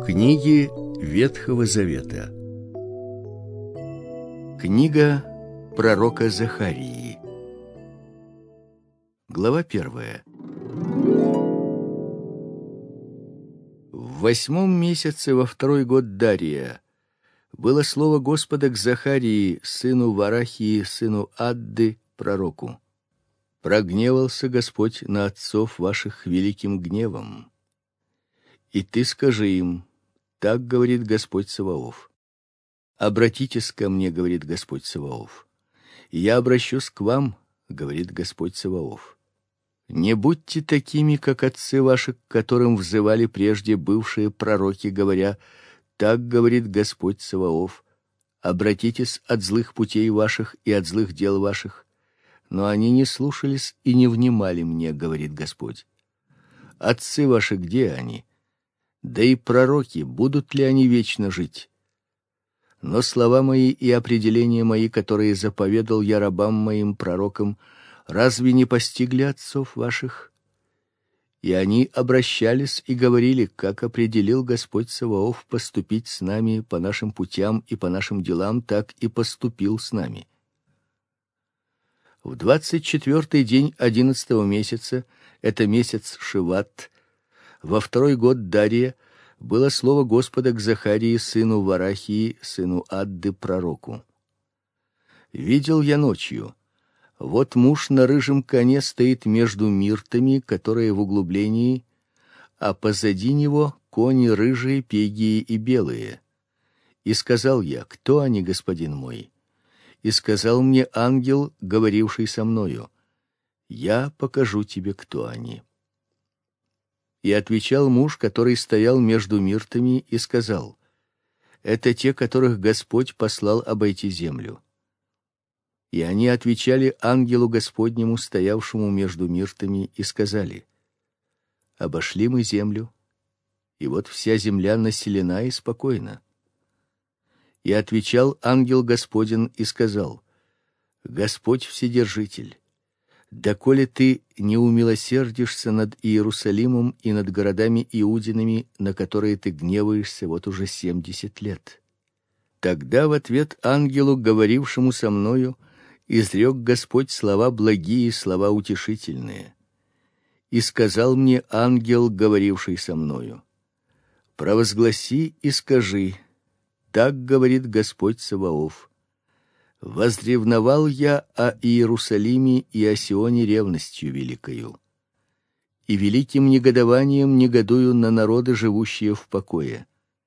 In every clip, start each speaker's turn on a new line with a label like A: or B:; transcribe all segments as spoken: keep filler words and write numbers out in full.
A: Книги Ветхого Завета. Книга пророка Захарии. Глава первая. В восьмом месяце во второй год Дария было слово Господа к Захарии, сыну Варахии, сыну Адды, пророку. Прогневался Господь на отцов ваших великим гневом. И ты скажи им: так говорит Господь Саваоф. Обратитесь ко мне, говорит Господь Саваоф. И я обращусь к вам, говорит Господь Саваоф. Не будьте такими, как отцы ваши, к которым взывали прежде бывшие пророки, говоря: так говорит Господь Саваоф. Обратитесь от злых путей ваших и от злых дел ваших. Но они не слушались и не внимали мне, говорит Господь. Отцы ваши, где они? Да и пророки, будут ли они вечно жить? Но слова мои и определения мои, которые заповедал я рабам моим пророкам, разве не постигли отцов ваших? И они обращались и говорили: как определил Господь Саваоф поступить с нами по нашим путям и по нашим делам, так и поступил с нами. В двадцать четвертый день одиннадцатого месяца, это месяц Шиват, во второй год Дария, было слово Господа к Захарии, сыну Варахии, сыну Адды, пророку. Видел я ночью: вот муж на рыжем коне стоит между миртами, которые в углублении, а позади него кони рыжие, пегие и белые. И сказал я: кто они, господин мой? И сказал мне ангел, говоривший со мною: я покажу тебе, кто они. И отвечал муж, который стоял между миртами, и сказал: это те, которых Господь послал обойти землю. И они отвечали ангелу Господнему, стоявшему между миртами, и сказали: обошли мы землю, и вот вся земля населена и спокойна. И отвечал ангел Господень и сказал: Господь Вседержитель, доколе ты не умилосердишься над Иерусалимом и над городами Иудиными, на которые ты гневаешься вот уже семьдесят лет? Тогда в ответ ангелу, говорившему со мною, изрек Господь слова благие, слова утешительные. И сказал мне ангел, говоривший со мною: провозгласи и скажи: так говорит Господь Саваоф. Возревновал я о Иерусалиме и о Сионе ревностью великою, и великим негодованием негодую на народы, живущие в покое.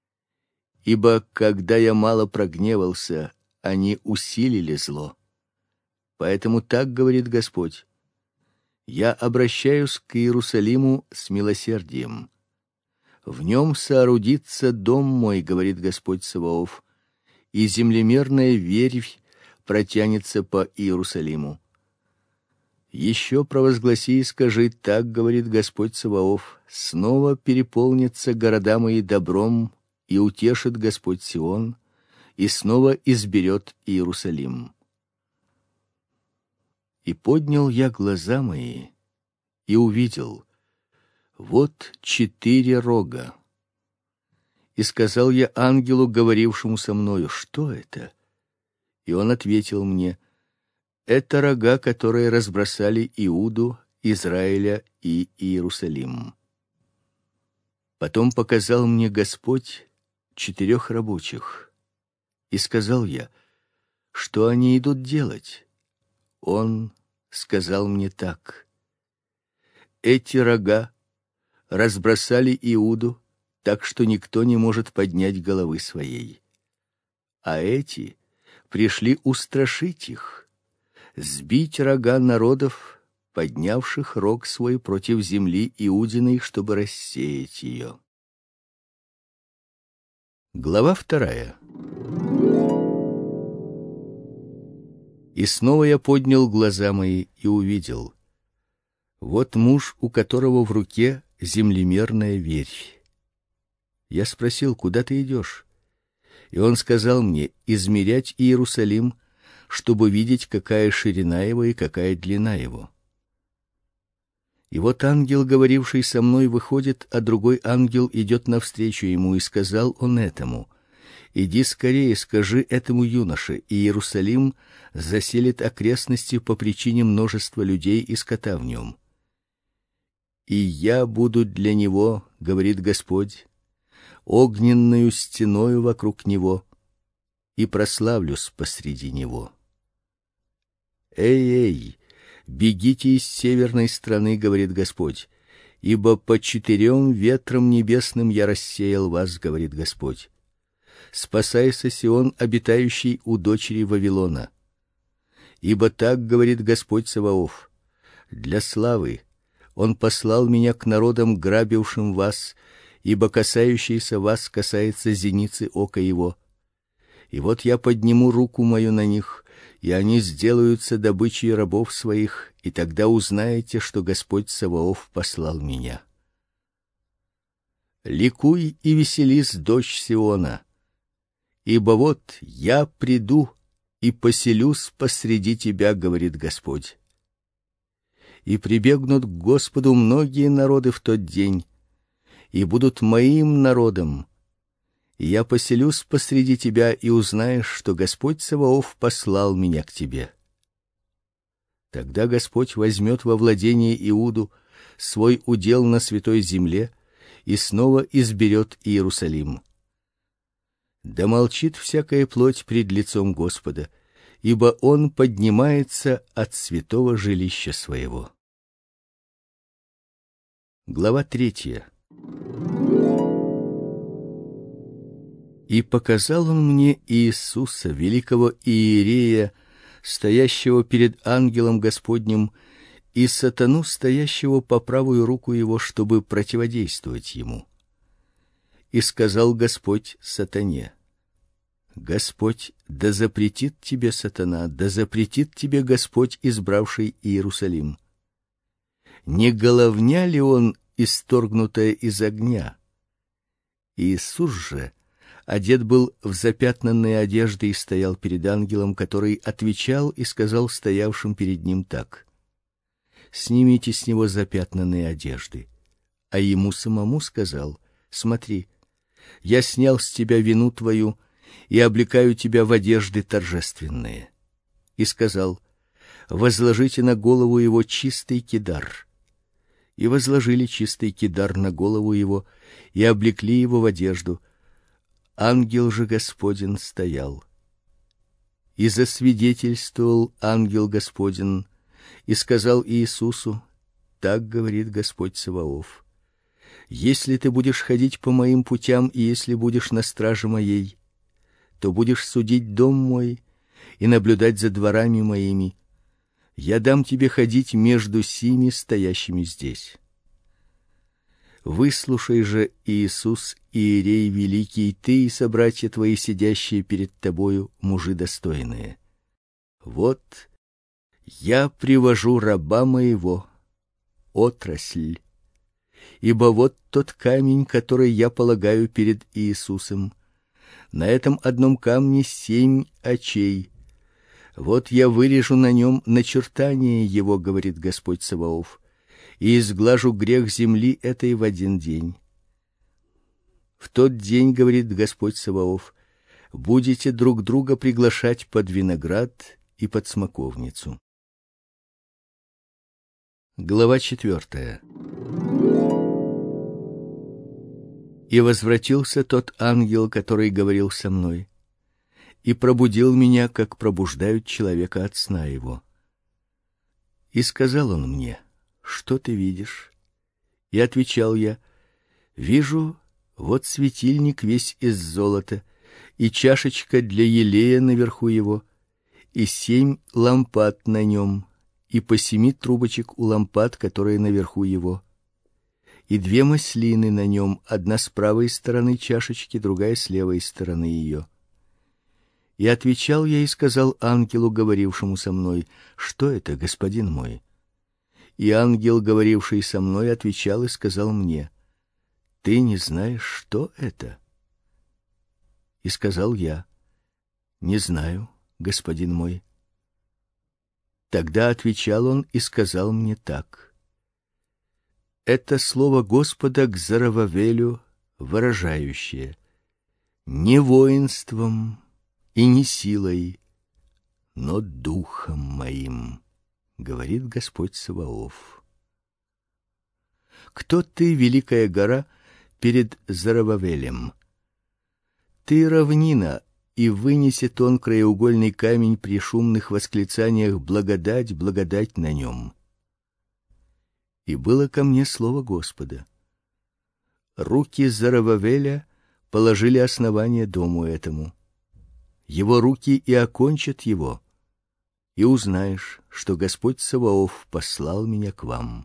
A: Ибо когда я мало прогневался, они усилили зло. Поэтому так говорит Господь: я обращаюсь к Иерусалиму с милосердием. В нем соорудится дом мой, говорит Господь Саваоф, и землемерная вервь протянется по Иерусалиму. Еще провозгласи и скажи: так говорит Господь Саваоф, снова переполнятся города мои добром, и утешит Господь Сион, и снова изберет Иерусалим. И поднял я глаза мои и увидел: вот четыре рога. И сказал я ангелу, говорившему со мною: что это? И он ответил мне: это рога, которые разбросали Иуду, Израиля и Иерусалим. Потом показал мне Господь четырех рабочих, и сказал я: что они идут делать? Он сказал мне так: эти рога разбросали Иуду, так что никто не может поднять головы своей. А эти пришли устрашить их, сбить рога народов, поднявших рог свой против земли Иудиной, чтобы рассеять ее. Глава вторая. И снова я поднял глаза мои и увидел: вот муж, у которого в руке землемерная вервь. Я спросил: куда ты идешь? И он сказал мне: измерять Иерусалим, чтобы видеть, какая ширина его и какая длина его. И вот ангел, говоривший со мной, выходит, а другой ангел идет навстречу ему, и сказал он этому: иди скорее, скажи этому юноше: Иерусалим заселит окрестности по причине множества людей и скота в нем. И я буду для него, говорит Господь, огненною стеною вокруг него, и прославлюсь посреди него. Эй-эй, бегите из северной страны, говорит Господь, ибо по четырем ветрам небесным я рассеял вас, говорит Господь. Спасайся, Сион, обитающий у дочери Вавилона. Ибо так говорит Господь Саваоф: для славы Он послал меня к народам, грабившим вас, ибо касающийся вас касается зеницы ока его. И вот я подниму руку мою на них, и они сделаются добычей рабов своих, и тогда узнаете, что Господь Саваоф послал меня. Ликуй и веселись, дочь Сиона, ибо вот я приду и поселюсь посреди тебя, говорит Господь. И прибегнут к Господу многие народы в тот день, и будут моим народом. И я поселюсь посреди тебя, и узнаешь, что Господь Саваоф послал меня к тебе. Тогда Господь возьмет во владение Иуду, свой удел на святой земле, и снова изберет Иерусалим. Да молчит всякая плоть пред лицом Господа, ибо Он поднимается от святого жилища своего. Глава третья. И показал он мне Иисуса, великого иерея, стоящего перед ангелом Господним, и сатану, стоящего по правую руку его, чтобы противодействовать ему. И сказал Господь сатане: Господь да запретит тебе, сатана, да запретит тебе Господь, избравший Иерусалим. Не головня ли он, исторгнутая из огня? Иисус же одет был в запятнанные одежды и стоял перед ангелом, который отвечал и сказал стоявшим перед ним так: снимите с него запятнанные одежды. А ему самому сказал: смотри, я снял с тебя вину твою и облекаю тебя в одежды торжественные. И сказал: возложите на голову его чистый кидар. И возложили чистый кидар на голову его и облекли его в одежду. Ангел же Господень стоял. И засвидетельствовал ангел Господень и сказал Иисусу: так говорит Господь Саваоф: если ты будешь ходить по моим путям и если будешь на страже моей, то будешь судить дом мой и наблюдать за дворами моими. Я дам тебе ходить между сими стоящими здесь. Выслушай же, Иисус, иерей великий, ты и собратья твои, сидящие перед тобою, мужи достойные. Вот я привожу раба моего, отрасль, ибо вот тот камень, который я полагаю перед Иисусом. На этом одном камне семь очей. Вот я вырежу на нем начертание его, говорит Господь Саваоф, и изглажу грех земли этой в один день. В тот день, говорит Господь Саваоф, будете друг друга приглашать под виноград и под смоковницу. Глава четвертая. И возвратился тот ангел, который говорил со мной, и пробудил меня, как пробуждают человека от сна его. И сказал он мне: что ты видишь? И отвечал я: вижу вот светильник весь из золота, и чашечка для елея наверху его, и семь лампад на нем, и по семи трубочек у лампад, которые наверху его, и две маслины на нем, одна с правой стороны чашечки, другая с левой стороны ее. И отвечал я и сказал ангелу, говорившему со мной: что это, господин мой? И ангел, говоривший со мной, отвечал и сказал мне: ты не знаешь, что это? И сказал я: не знаю, господин мой. Тогда отвечал он и сказал мне так: это слово Господа к Зоровавелю, выражающее: не воинством и не силой, но духом моим, говорит Господь Саваоф. Кто ты, великая гора, перед Зоровавелем? Ты равнина, и вынесет он краеугольный камень при шумных восклицаниях: благодать, благодать на нем. И было ко мне слово Господа: руки Зоровавеля положили основание дому этому. Его руки и окончат его, и узнаешь, что Господь Саваоф послал меня к вам.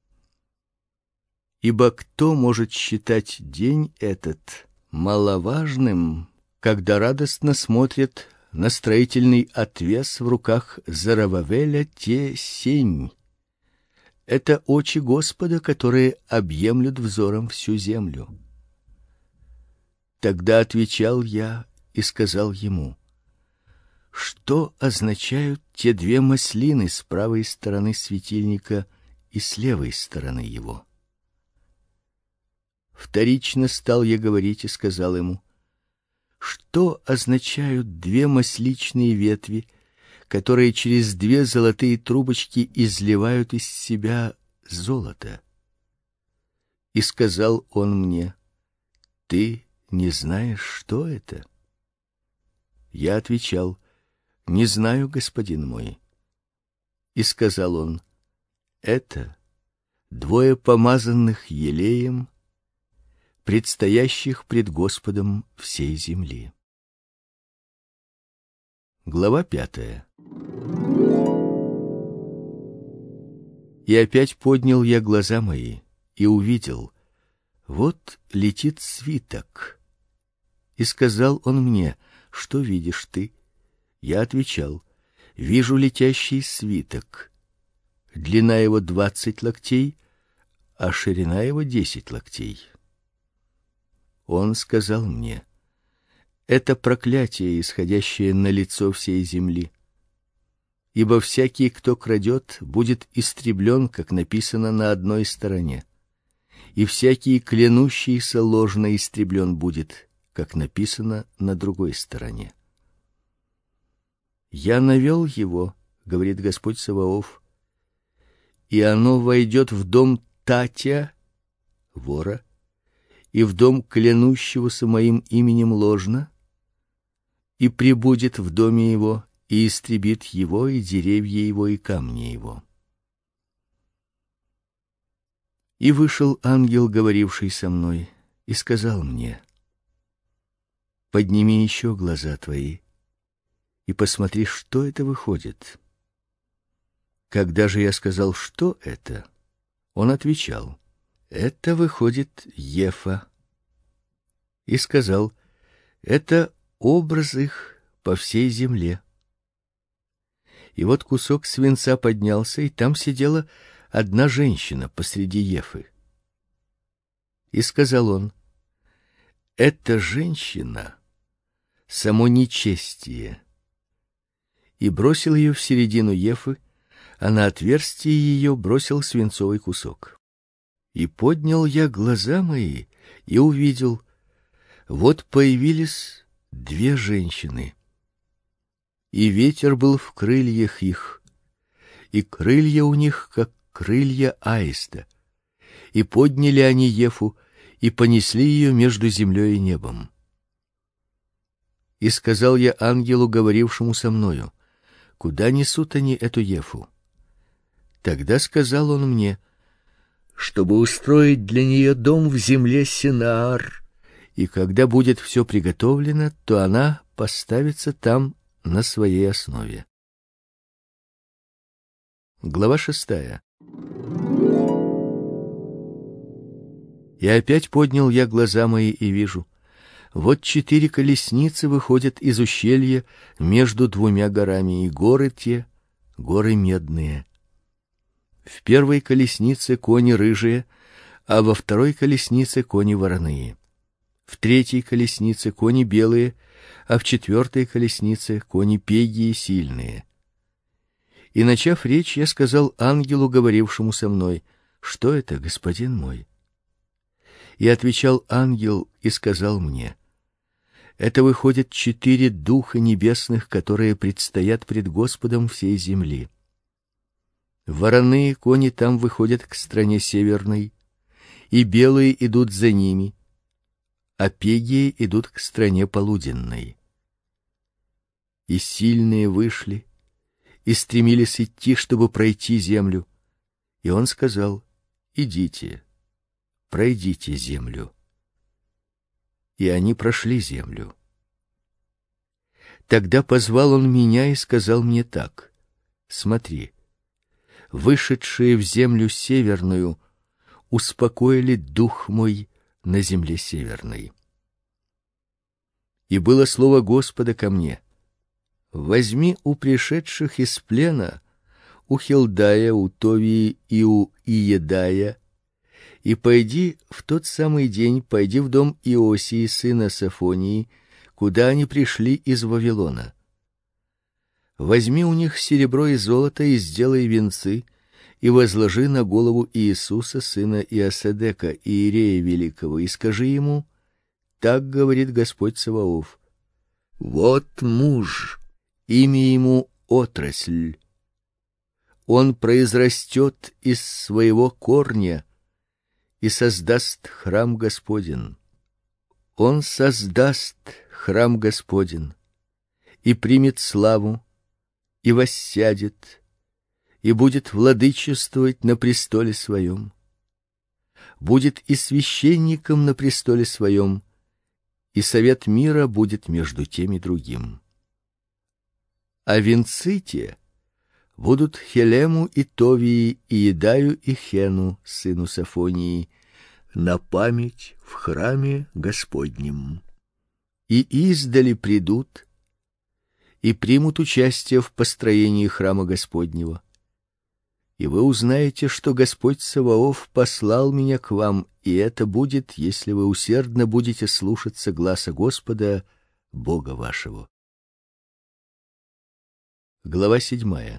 A: Ибо кто может считать день этот маловажным, когда радостно смотрят на строительный отвес в руках Зоровавеля те семь? Это очи Господа, которые объемлют взором всю землю. Тогда отвечал я и сказал ему: что означают те две маслины с правой стороны светильника и с левой стороны его? Вторично стал я говорить и сказал ему: что означают две масличные ветви, которые через две золотые трубочки изливают из себя золото? И сказал он мне: ты не знаешь, что это? Я отвечал: не знаю, господин мой. И сказал он: это двое помазанных елеем, предстоящих пред Господом всей земли. Глава пятая. И опять поднял я глаза мои и увидел: вот летит свиток. И сказал он мне: что видишь ты? Я отвечал: вижу летящий свиток. Длина его двадцать локтей, а ширина его десять локтей. Он сказал мне: это проклятие, исходящее на лицо всей земли. Ибо всякий, кто крадет, будет истреблен, как написано на одной стороне, и всякий, клянущийся ложно, истреблен будет, как написано на другой стороне. Я навел его, говорит Господь Саваоф, и оно войдет в дом Татя, вора, и в дом клянущегося моим именем ложно, и пребудет в доме его, и истребит его, и деревья его, и камни его. И вышел ангел, говоривший со мной, и сказал мне: подними еще глаза твои и посмотри, что это выходит. Когда же я сказал: что это? Он отвечал: это выходит Ефа. И сказал: это образ их по всей земле. И вот кусок свинца поднялся, и там сидела одна женщина посреди Ефы. И сказал он: эта женщина — само нечестие. И бросил ее в середину Ефы, а на отверстие ее бросил свинцовый кусок. И поднял я глаза мои и увидел: вот появились две женщины. И ветер был в крыльях их, и крылья у них как крылья аиста. И подняли они Ефу и понесли ее между землей и небом. И сказал я ангелу, говорившему со мною: куда несут они эту Ефу? Тогда сказал он мне: чтобы устроить для нее дом в земле Синаар, и когда будет все приготовлено, то она поставится там на своей основе. Глава шестая. И опять поднял я глаза мои и вижу: вот четыре колесницы выходят из ущелья между двумя горами, и горы те — горы медные. В первой колеснице кони рыжие, а во второй колеснице кони вороные. В третьей колеснице кони белые, а в четвертой колеснице кони пегие сильные. И начав речь, я сказал ангелу, говорившему со мной: что это, господин мой? И отвечал ангел и сказал мне: это выходят четыре духа небесных, которые предстоят пред Господом всей земли. Вороные кони там выходят к стране северной, и белые идут за ними, а пегие идут к стране полуденной. И сильные вышли и стремились идти, чтобы пройти землю. И он сказал: идите, пройдите землю. И они прошли землю. Тогда позвал он меня и сказал мне так: смотри, вышедшие в землю северную успокоили дух мой на земле северной. И было слово Господа ко мне: возьми у пришедших из плена, у Хилдая, у Товии и у Иедая, и пойди в тот самый день, пойди в дом Иосии, сына Сафонии, куда они пришли из Вавилона. Возьми у них серебро и золото и сделай венцы, и возложи на голову Иисуса, сына Иосседека, иерея великого, и скажи ему: так говорит Господь Саваоф: вот муж, имя ему Отрасль. Он произрастет из своего корня и создаст храм Господен. Он создаст храм Господен и примет славу, и воссядет, и будет владычествовать на престоле своем. Будет и священником на престоле своем, и совет мира будет между тем и другим. А венцы те будут Хелему и Товии и Едаю и Хену, сыну Сафонии, на память в храме Господнем. И издали придут и примут участие в построении храма Господнего. И вы узнаете, что Господь Саваоф послал меня к вам, и это будет, если вы усердно будете слушаться гласа Господа, Бога вашего. Глава седьмая.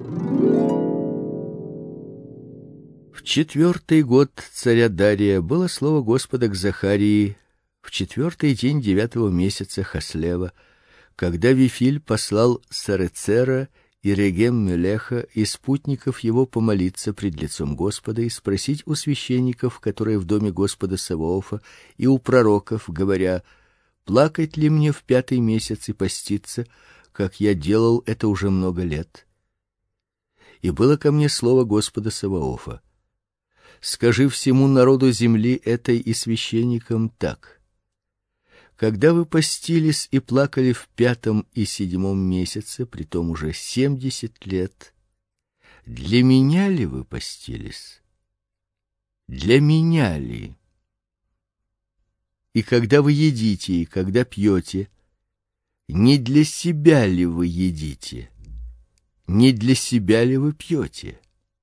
A: В четвертый год царя Дария было слово Господа к Захарии в четвертый день девятого месяца Хаслева, когда Вифиль послал Сарецера и Регем-Мелеха и спутников его помолиться пред лицом Господа и спросить у священников, которые в доме Господа Саваофа, и у пророков, говоря: плакать ли мне в пятый месяц и поститься, как я делал это уже много лет? И было ко мне слово Господа Саваофа: скажи всему народу земли этой и священникам так: когда вы постились и плакали в пятом и седьмом месяце, притом уже семьдесят лет, для меня ли вы постились? Для меня ли? И когда вы едите, и когда пьете, не для себя ли вы едите? Не для себя ли вы пьете?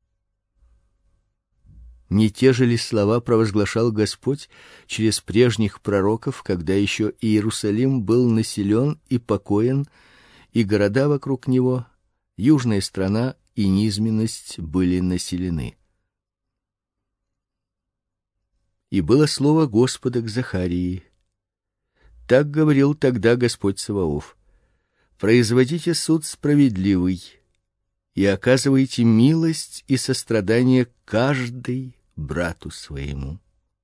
A: Не те же ли слова провозглашал Господь через прежних пророков, когда еще Иерусалим был населен и покоен, и города вокруг него, южная страна и низменность были населены? И было слово Господа к Захарии: так говорил тогда Господь Саваоф: производите суд справедливый и оказывайте милость и сострадание каждый брату своему.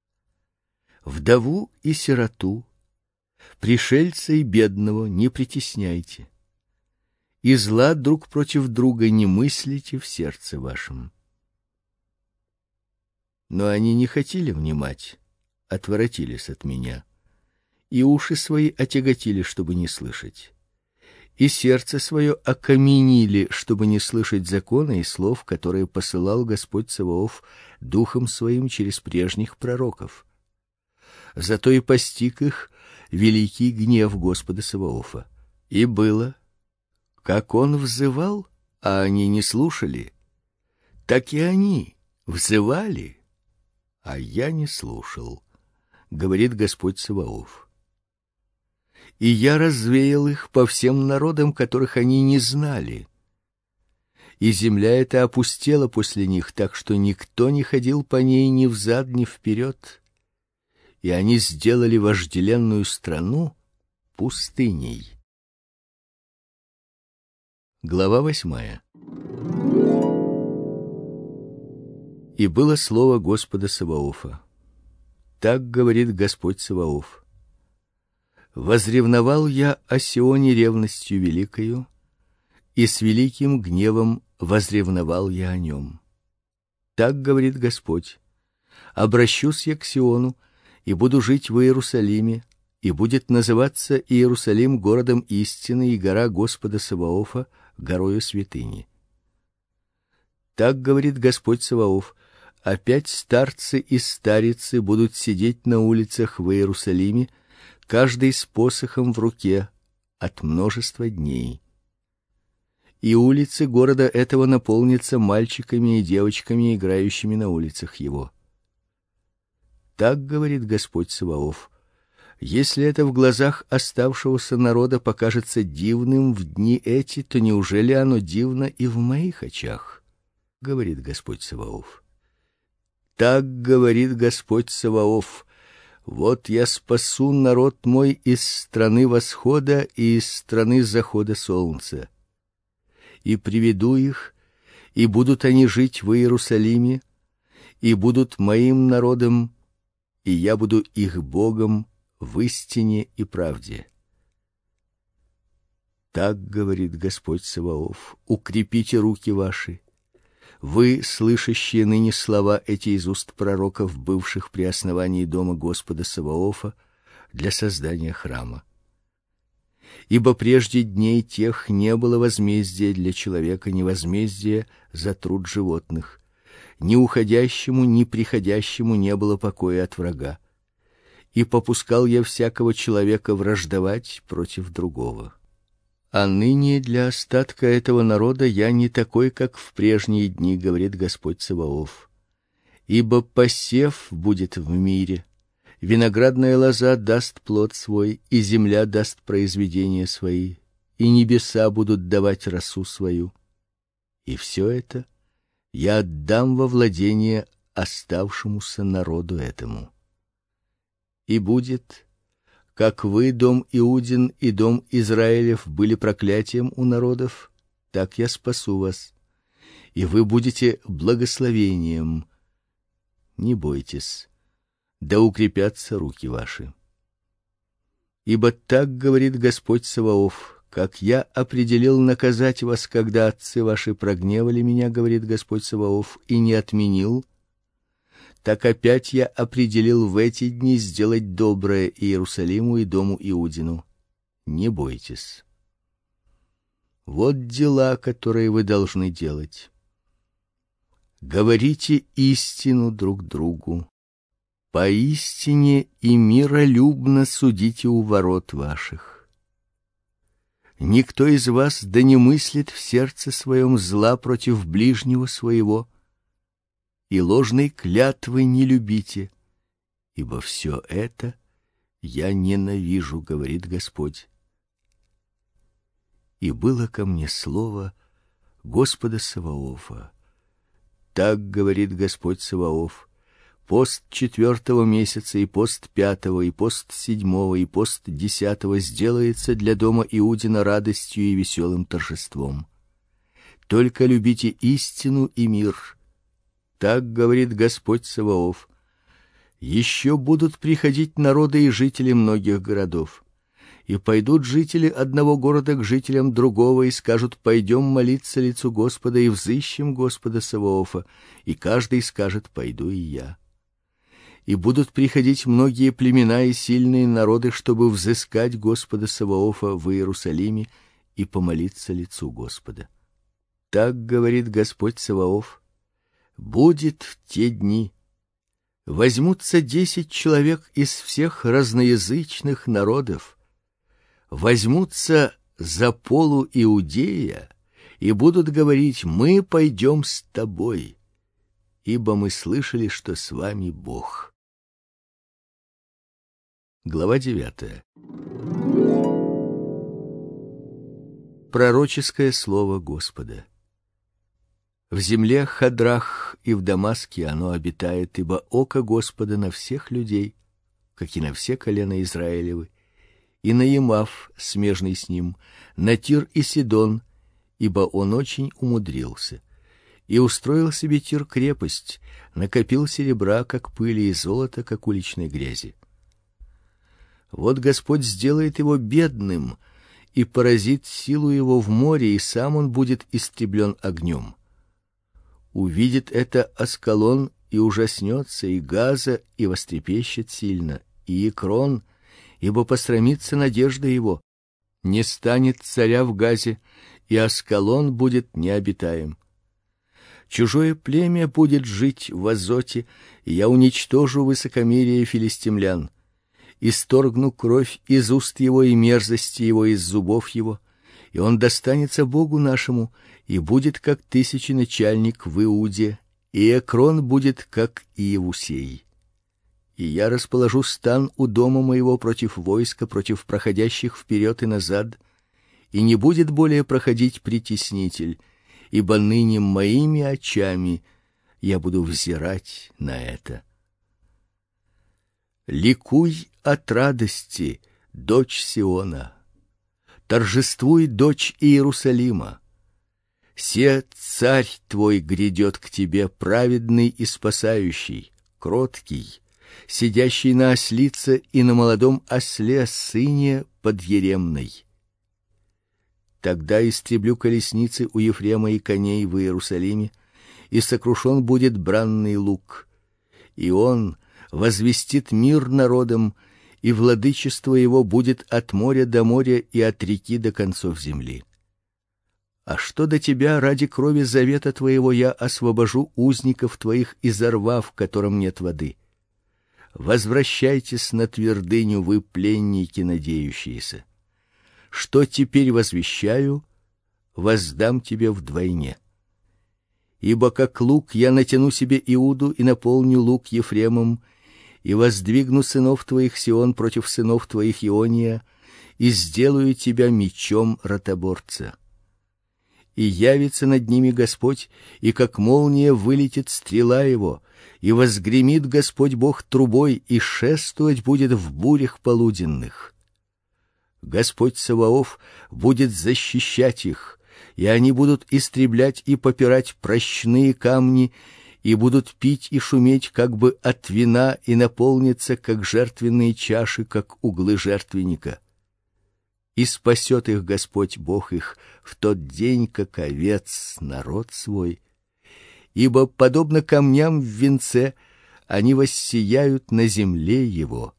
A: Вдову и сироту, пришельца и бедного не притесняйте, и зла друг против друга не мыслите в сердце вашем. Но они не хотели внимать, отворотились от меня, и уши свои отяготили, чтобы не слышать, и сердце свое окаменили, чтобы не слышать закона и слов, которые посылал Господь Саваоф духом своим через прежних пророков. Зато и постиг их великий гнев Господа Саваофа. И было, как он взывал, а они не слушали, так и они взывали, а я не слушал, говорит Господь Саваоф. И я развеял их по всем народам, которых они не знали, и земля эта опустела после них, так что никто не ходил по ней ни взад, ни вперед, и они сделали вожделенную страну пустыней. Глава восьмая. И было слово Господа Саваофа: так говорит Господь Саваоф: возревновал я о Сионе ревностью великою, и с великим гневом возревновал я о нем. Так говорит Господь: обращусь я к Сиону и буду жить в Иерусалиме, и будет называться Иерусалим городом истины, и гора Господа Саваофа горою святыни. Так говорит Господь Саваоф: опять старцы и старицы будут сидеть на улицах в Иерусалиме, каждый с посохом в руке от множества дней. И улицы города этого наполнятся мальчиками и девочками, играющими на улицах его. Так говорит Господь Саваоф: если это в глазах оставшегося народа покажется дивным в дни эти, то неужели оно дивно и в моих очах? Говорит Господь Саваоф. Так говорит Господь Саваоф: вот я спасу народ мой из страны восхода и из страны захода солнца, и приведу их, и будут они жить в Иерусалиме, и будут моим народом, и я буду их Богом в истине и правде. Так говорит Господь Саваоф: укрепите руки ваши, вы, слышащие ныне слова эти из уст пророков, бывших при основании дома Господа Саваофа для создания храма. Ибо прежде дней тех не было возмездия для человека, ни возмездия за труд животных, ни уходящему, ни приходящему не было покоя от врага. И попускал я всякого человека враждовать против другого. А ныне для остатка этого народа я не такой, как в прежние дни, говорит Господь Саваоф. Ибо посев будет в мире, виноградная лоза даст плод свой, и земля даст произведения свои, и небеса будут давать росу свою. И все это я отдам во владение оставшемуся народу этому. И будет, как вы, дом Иудин и дом Израилев, были проклятием у народов, так я спасу вас, и вы будете благословением. Не бойтесь, да укрепятся руки ваши. Ибо так говорит Господь Саваоф: как я определил наказать вас, когда отцы ваши прогневали меня, говорит Господь Саваоф, и не отменил, так опять я определил в эти дни сделать доброе Иерусалиму и дому Иудину. Не бойтесь. Вот дела, которые вы должны делать. Говорите истину друг другу. Поистине и миролюбно судите у ворот ваших. Никто из вас да не мыслит в сердце своем зла против ближнего своего, и ложной клятвы не любите, ибо все это я ненавижу, говорит Господь. И было ко мне слово Господа Саваофа. Так говорит Господь Саваоф: пост четвертого месяца и пост пятого и пост седьмого и пост десятого сделается для дома Иудина радостью и веселым торжеством. Только любите истину и мир. Так говорит Господь Саваоф. Еще будут приходить народы и жители многих городов, и пойдут жители одного города к жителям другого и скажут: пойдем молиться лицу Господа и взыщем Господа Саваофа, и каждый скажет: пойду и я. И будут приходить многие племена и сильные народы, чтобы взыскать Господа Саваофа в Иерусалиме и помолиться лицу Господа. Так говорит Господь Саваоф: будет в те дни, возьмутся десять человек из всех разноязычных народов, возьмутся за полу Иудея и будут говорить: мы пойдем с тобой, ибо мы слышали, что с вами Бог. Глава девятая. Пророческое слово Господа. В земле Хадрах и в Дамаске оно обитает, ибо око Господа на всех людей, как и на все колена Израилевы, и на Емав, смежный с ним, на Тир и Сидон, ибо он очень умудрился. И устроил себе Тир крепость, накопил серебра, как пыли, и золота, как уличной грязи. Вот Господь сделает его бедным и поразит силу его в море, и сам он будет истреблен огнем. Увидит это Аскалон и ужаснется, и Газа, и вострепещет сильно, и Экрон, ибо посрамится надежда его. Не станет царя в Газе, и Аскалон будет необитаем. Чужое племя будет жить в Азоте, и я уничтожу высокомерие филистимлян. Исторгну кровь из уст его и мерзости его из зубов его, и он достанется Богу нашему, и будет как тысяченачальник в Иуде, и Экрон будет как Иевусей. И я расположу стан у дома моего против войска, против проходящих вперед и назад, и не будет более проходить притеснитель, ибо ныне моими очами я буду взирать на это. Ликуй от радости, дочь Сиона, торжествуй, дочь Иерусалима. Се царь твой грядет к тебе, праведный и спасающий, кроткий, сидящий на ослице и на молодом осле, сыне подъеремной. Тогда истреблю колесницы у Ефрема и коней в Иерусалиме, и сокрушен будет бранный лук, и он возвестит мир народам, и владычество его будет от моря до моря и от реки до концов земли. А что до тебя, ради крови завета твоего я освобожу узников твоих из рва, в котором нет воды. Возвращайтесь на твердыню, вы пленники надеющиеся. Что теперь возвещаю, воздам тебе вдвойне. Ибо как лук я натяну себе Иуду и наполню лук Ефремом, и воздвигну сынов твоих Сион против сынов твоих Иония, и сделаю тебя мечом ротоборца. И явится над ними Господь, и как молния вылетит стрела его, и возгремит Господь Бог трубой, и шествовать будет в бурях полуденных. Господь Саваоф будет защищать их, и они будут истреблять и попирать прощные камни, и будут пить и шуметь как бы от вина, и наполнятся как жертвенные чаши, как углы жертвенника. И спасет их Господь Бог их в тот день, как овец народ свой, ибо подобно камням в венце они воссияют на земле его.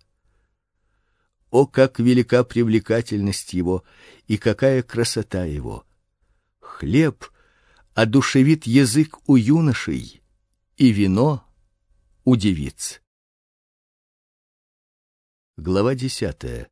A: О, как велика привлекательность его, и какая красота его! Хлеб одушевит язык у юношей, и вино у девиц. Глава десятая.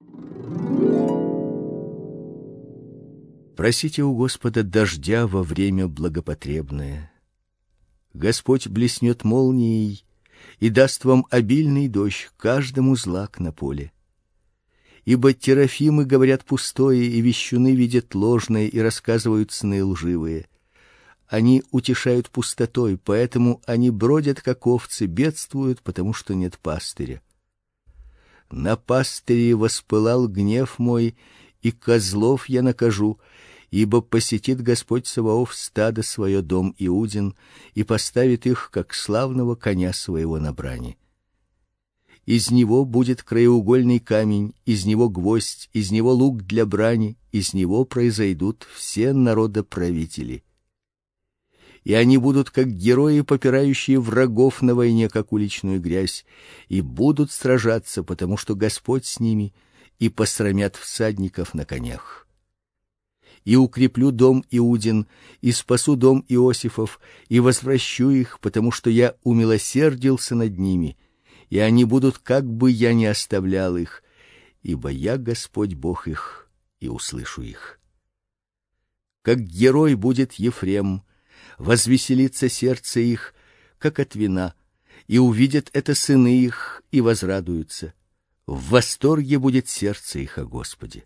A: Просите у Господа дождя во время благопотребное. Господь блеснет молнией и даст вам обильный дождь, каждому злак на поле. Ибо терафимы говорят пустое, и вещуны видят ложное и рассказывают сны лживые. Они утешают пустотой, поэтому они бродят как овцы, бедствуют, потому что нет пастыря. На пастыре воспылал гнев мой, и козлов я накажу, ибо посетит Господь Саваоф стадо свое, дом Иудин, и поставит их, как славного коня своего на брани. Из него будет краеугольный камень, из него гвоздь, из него лук для брани, из него произойдут все народоправители. И они будут как герои, попирающие врагов на войне, как уличную грязь, и будут сражаться, потому что Господь с ними, и посрамят всадников на конях. И укреплю дом Иудин, и спасу дом Иосифов, и возвращу их, потому что я умилосердился над ними, и они будут, как бы я ни оставлял их, ибо я Господь Бог их, и услышу их. Как герой будет Ефрем, возвеселится сердце их, как от вина, и увидят это сыны их, и возрадуются. В восторге будет сердце их о Господе.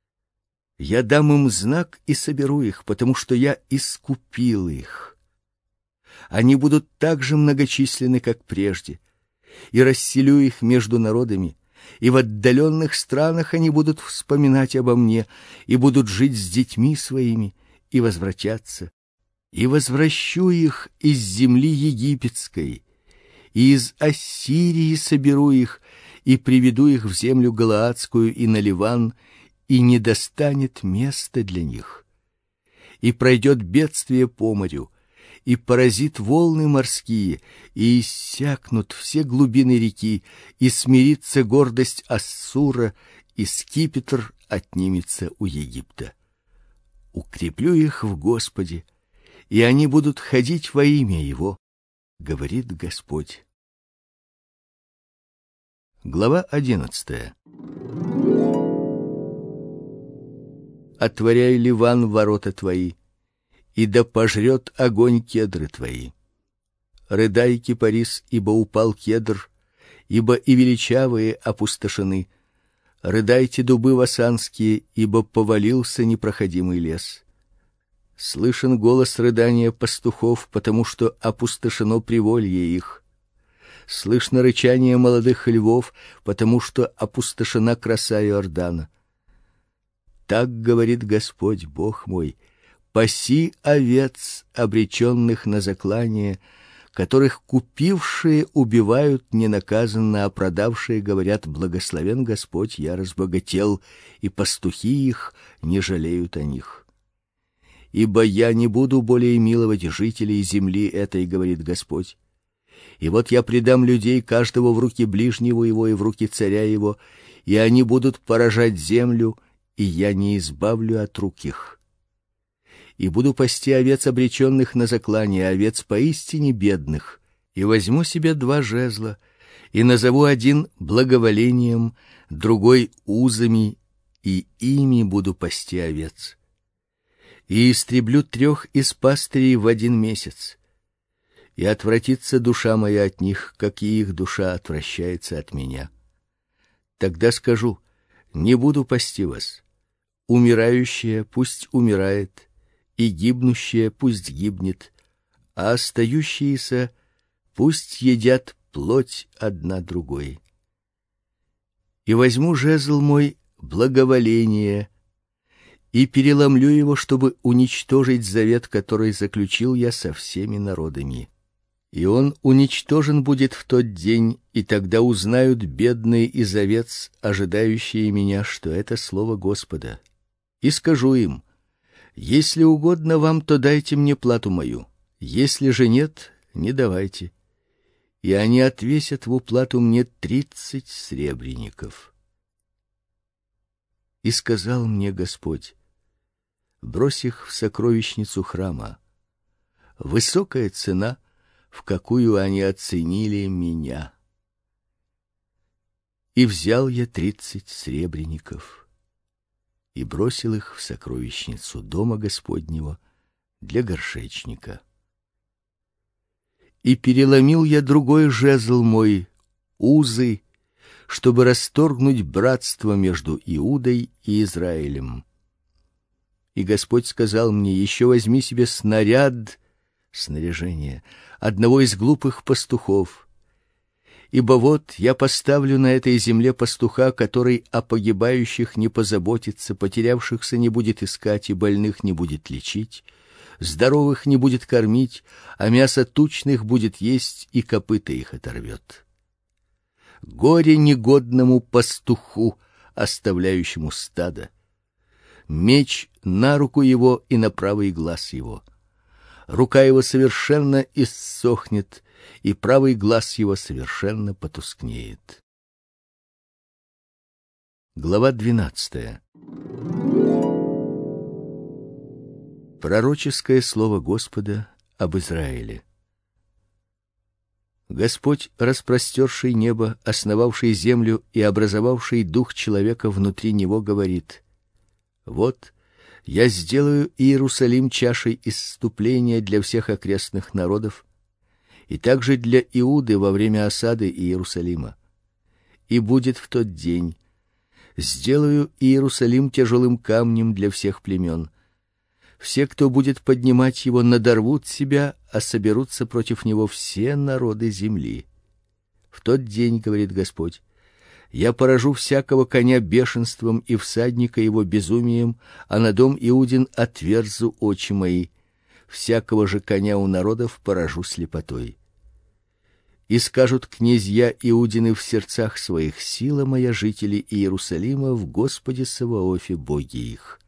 A: Я дам им знак и соберу их, потому что я искупил их. они будут так же многочисленны, как прежде, и расселю их между народами, и в отдаленных странах они будут вспоминать обо мне, и будут жить с детьми своими, и возвратятся. И возвращу их из земли египетской, и из Ассирии соберу их, и приведу их в землю галаадскую и на Ливан, и не достанет места для них. И пройдет бедствие по морю, и поразит волны морские, и иссякнут все глубины реки, и смирится гордость Ассура, и скипетр отнимется у Египта. Укреплю их в Господе, и они будут ходить во имя Его, говорит Господь. Глава одиннадцатая. Отворяй, Ливан, ворота твои, и да пожрет огонь кедры твои. Рыдай, кипарис, ибо упал кедр, ибо и величавые опустошены. Рыдайте, дубы васанские, ибо повалился непроходимый лес. Слышен голос рыдания пастухов, потому что опустошено приволье их. Слышно рычание молодых львов, потому что опустошена краса Иордана. Так говорит Господь, Бог мой: паси овец, обреченных на заклание, которых купившие убивают ненаказанно, а продавшие говорят: благословен Господь, я разбогател, и пастухи их не жалеют о них. Ибо я не буду более миловать жителей земли этой, говорит Господь. И вот я предам людей, каждого в руки ближнего его и в руки царя его, и они будут поражать землю, и я не избавлю от рук их. И буду пасти овец, обреченных на заклание, овец поистине бедных, и возьму себе два жезла, и назову один благоволением, другой узами, и ими буду пасти овец. И истреблю трех из пастырей в один месяц, и отвратится душа моя от них, как и их душа отвращается от меня. Тогда скажу: не буду пасти вас. Умирающее пусть умирает, и гибнущее пусть гибнет, а остающиеся пусть едят плоть одна другой. И возьму жезл мой благоволение и переломлю его, чтобы уничтожить завет, который заключил я со всеми народами. И он уничтожен будет в тот день, и тогда узнают бедные из овец, ожидающие меня, что это слово Господа. И скажу им: если угодно вам, то дайте мне плату мою, если же нет, не давайте. И они отвесят в уплату мне тридцать сребреников. И сказал мне Господь: брось их в сокровищницу храма. Высокая цена, в какую они оценили меня. И взял я тридцать сребреников и бросил их в сокровищницу дома Господнего для горшечника. И переломил я другой жезл мой, узы, чтобы расторгнуть братство между Иудой и Израилем. И Господь сказал мне: еще возьми себе снаряд, снаряжение одного из глупых пастухов. Ибо вот я поставлю на этой земле пастуха, который о погибающих не позаботится, потерявшихся не будет искать и больных не будет лечить, здоровых не будет кормить, а мясо тучных будет есть и копыта их оторвет. Горе негодному пастуху, оставляющему стадо. Меч на руку его и на правый глаз его. Рука его совершенно иссохнет, и правый глаз его совершенно потускнеет. Глава двенадцатая. Пророческое слово Господа об Израиле. Господь, распростерший небо, основавший землю и образовавший дух человека внутри него, говорит: вот я сделаю Иерусалим чашей исступления для всех окрестных народов, и также для Иуды во время осады Иерусалима. И будет в тот день: сделаю Иерусалим тяжелым камнем для всех племен. Все, кто будет поднимать его, надорвут себя, а соберутся против него все народы земли. В тот день, говорит Господь, я поражу всякого коня бешенством и всадника его безумием, а на дом Иудин отверзу очи мои. Всякого же коня у народов поражу слепотой. И скажут князья Иудины в сердцах своих: сила моя, жители Иерусалима, в Господе Саваофе, Боге их.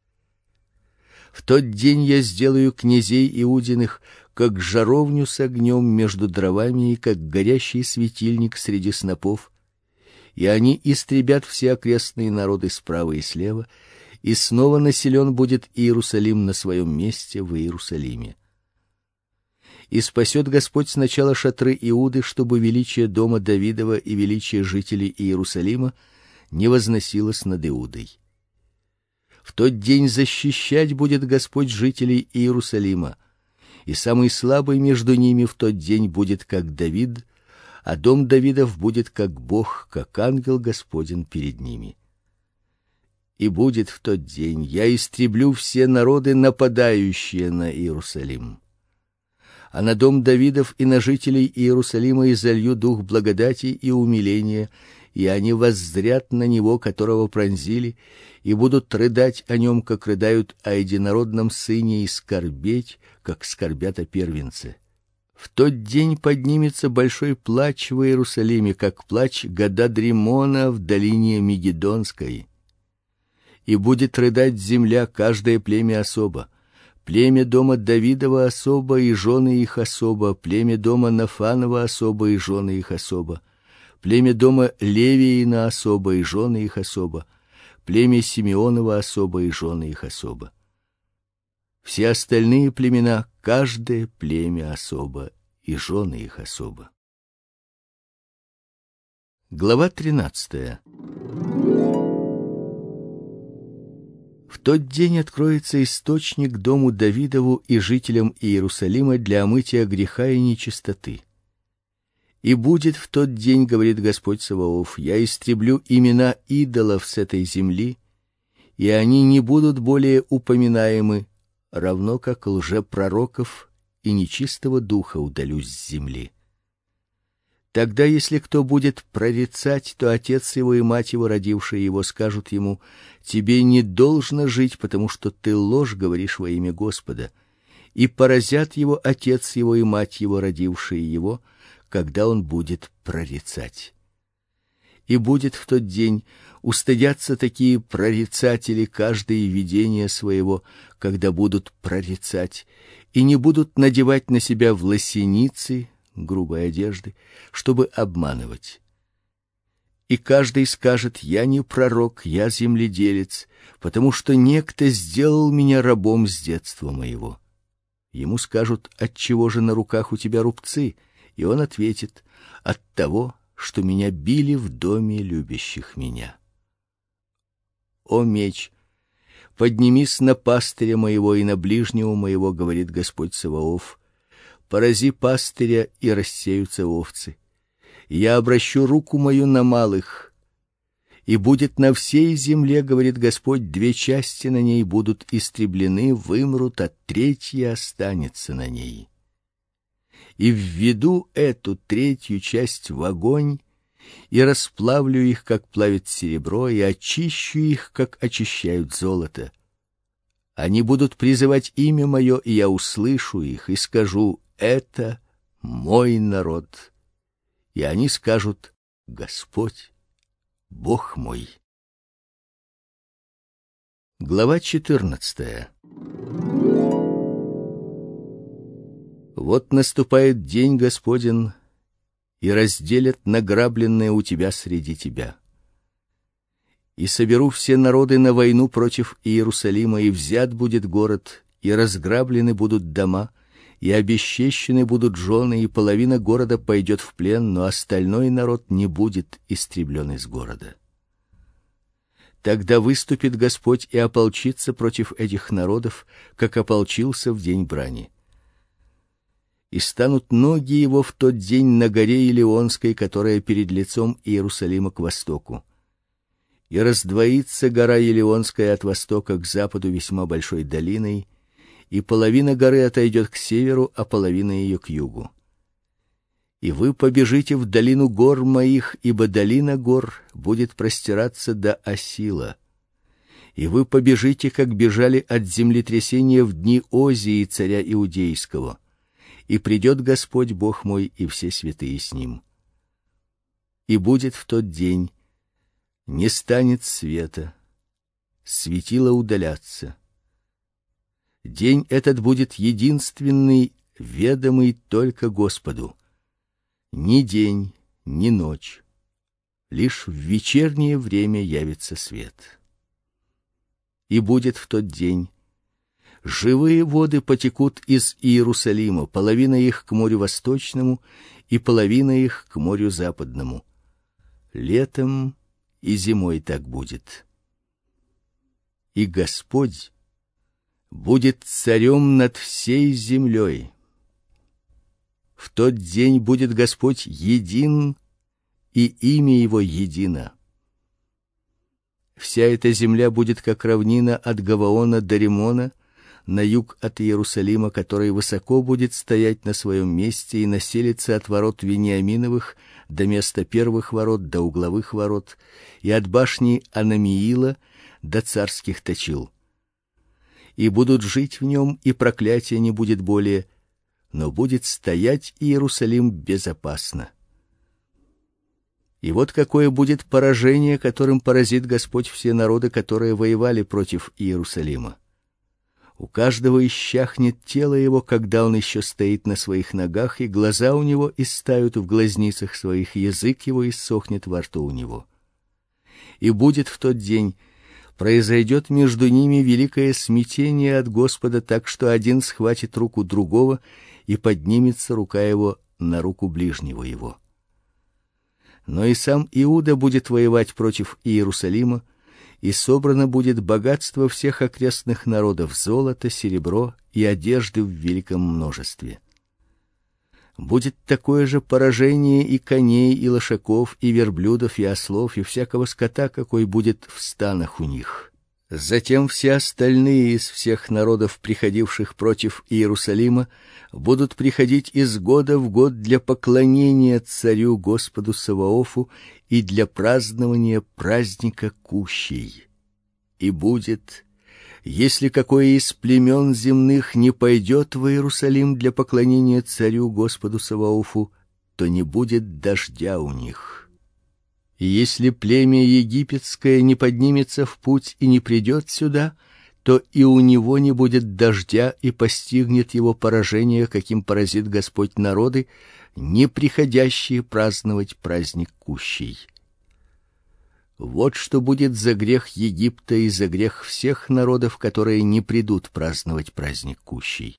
A: В тот день я сделаю князей Иудиных как жаровню с огнем между дровами и как горящий светильник среди снопов, и они истребят все окрестные народы справа и слева, и снова населен будет Иерусалим на своем месте в Иерусалиме. И спасет Господь сначала шатры Иуды, чтобы величие дома Давидова и величие жителей Иерусалима не возносилось над Иудой. В тот день защищать будет Господь жителей Иерусалима, и самый слабый между ними в тот день будет как Давид, а дом Давидов будет как Бог, как ангел Господень перед ними. И будет в тот день: я истреблю все народы, нападающие на Иерусалим. А на дом Давидов и на жителей Иерусалима изолью дух благодати и умиления, и они воззрят на него, которого пронзили, и будут рыдать о нем, как рыдают о единородном сыне, и скорбеть, как скорбят о первенце. В тот день поднимется большой плач в Иерусалиме, как плач Гададримона в долине Мегидонской. И будет рыдать земля, каждое племя особо. Племя дома Давидова особо и жены их особо, племя дома Нафанова особо и жены их особо, племя дома Левиина особо и жены их особо, племя Симеонова особо и жены их особо. Все остальные племена, каждое племя особо и жены их особо. Глава тринадцатая. В тот день откроется источник дому Давидову и жителям Иерусалима для омытия греха и нечистоты. И будет в тот день, говорит Господь Саваоф, я истреблю имена идолов с этой земли, и они не будут более упоминаемы, равно как лжепророков, и нечистого духа удалю с земли. Тогда, если кто будет прорицать, то отец его и мать его, родившие его, скажут ему: тебе не должно жить, потому что ты ложь говоришь во имя Господа. И поразят его отец его и мать его, родившие его, когда он будет прорицать. И будет в тот день: устыдятся такие прорицатели каждое видение своего, когда будут прорицать, и не будут надевать на себя власеницы, грубой одежды, чтобы обманывать. И каждый скажет: я не пророк, я земледелец, потому что некто сделал меня рабом с детства моего. Ему скажут: отчего же на руках у тебя рубцы? И он ответит: от того, что меня били в доме любящих меня. О меч, поднимись на пастыря моего и на ближнего моего, говорит Господь Саваоф. Порази пастыря, и рассеются овцы. Я обращу руку мою на малых, и будет на всей земле, говорит Господь, две части на ней будут истреблены, вымрут, а третья останется на ней. И введу эту третью часть в огонь, и расплавлю их, как плавит серебро, и очищу их, как очищают золото. Они будут призывать имя мое, и я услышу их, и скажу: это мой народ. И они скажут: Господь, Бог мой. Глава четырнадцатая. Вот наступает день Господень, и разделят награбленное у тебя среди тебя. И соберу все народы на войну против Иерусалима, и взят будет город, и разграблены будут дома, и обесчещены будут жены, и половина города пойдет в плен, но остальной народ не будет истреблен из города. Тогда выступит Господь и ополчится против этих народов, как ополчился в день брани. И станут ноги его в тот день на горе Илионской, которая перед лицом Иерусалима к востоку. И раздвоится гора Илионская от востока к западу весьма большой долиной, и половина горы отойдет к северу, а половина ее к югу. И вы побежите в долину гор моих, ибо долина гор будет простираться до Осила. И вы побежите, как бежали от землетрясения в дни Озии царя Иудейского. И придет Господь Бог мой и все святые с ним. И будет в тот день, не станет света, светила удалятся. День этот будет единственный, ведомый только Господу. Ни день, ни ночь, лишь в вечернее время явится свет. И будет в тот день, живые воды потекут из Иерусалима, половина их к морю Восточному и половина их к морю Западному. Летом и зимой так будет. И Господь будет царем над всей землей. В тот день будет Господь един, и имя его едино. Вся эта земля будет как равнина от Гаваона до Римона, на юг от Иерусалима, который высоко будет стоять на своем месте и населится от ворот Вениаминовых до места первых ворот до угловых ворот, и от башни Анамиила до царских точил. И будут жить в нем, и проклятия не будет более, но будет стоять Иерусалим безопасно. И вот какое будет поражение, которым поразит Господь все народы, которые воевали против Иерусалима. У каждого исчахнет тело его, когда он еще стоит на своих ногах, и глаза у него истают в глазницах своих, язык его иссохнет во рту у него. И будет в тот день, произойдет между ними великое смятение от Господа, так что один схватит руку другого, и поднимется рука его на руку ближнего его. Но и сам Иуда будет воевать против Иерусалима, и собрано будет богатство всех окрестных народов, золото, серебро и одежды в великом множестве. Будет такое же поражение и коней, и лошаков, и верблюдов, и ослов, и всякого скота, какой будет в станах у них. Затем все остальные из всех народов, приходивших против Иерусалима, будут приходить из года в год для поклонения царю Господу Саваофу и для празднования праздника Кущей. И будет, если какое из племен земных не пойдет в Иерусалим для поклонения царю Господу Саваофу, то не будет дождя у них. И если племя египетское не поднимется в путь и не придет сюда, то и у него не будет дождя, и постигнет его поражение, каким поразит Господь народы, не приходящие праздновать праздник Кущей. Вот что будет за грех Египта и за грех всех народов, которые не придут праздновать праздник Кущей.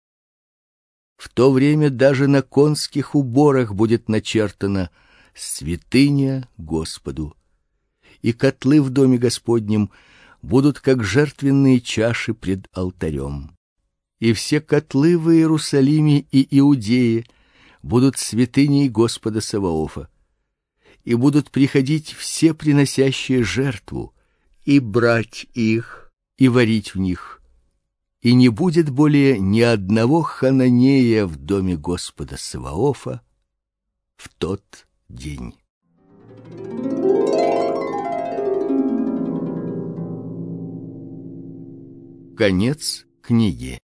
A: В то время даже на конских уборах будет начертано: святыня Господу, и котлы в доме Господнем будут как жертвенные чаши пред алтарем. И все котлы в Иерусалиме и Иудее будут святыней Господа Саваофа, и будут приходить все приносящие жертву, и брать их, и варить в них, и не будет более ни одного хананея в доме Господа Саваофа в тот день. Конец книги.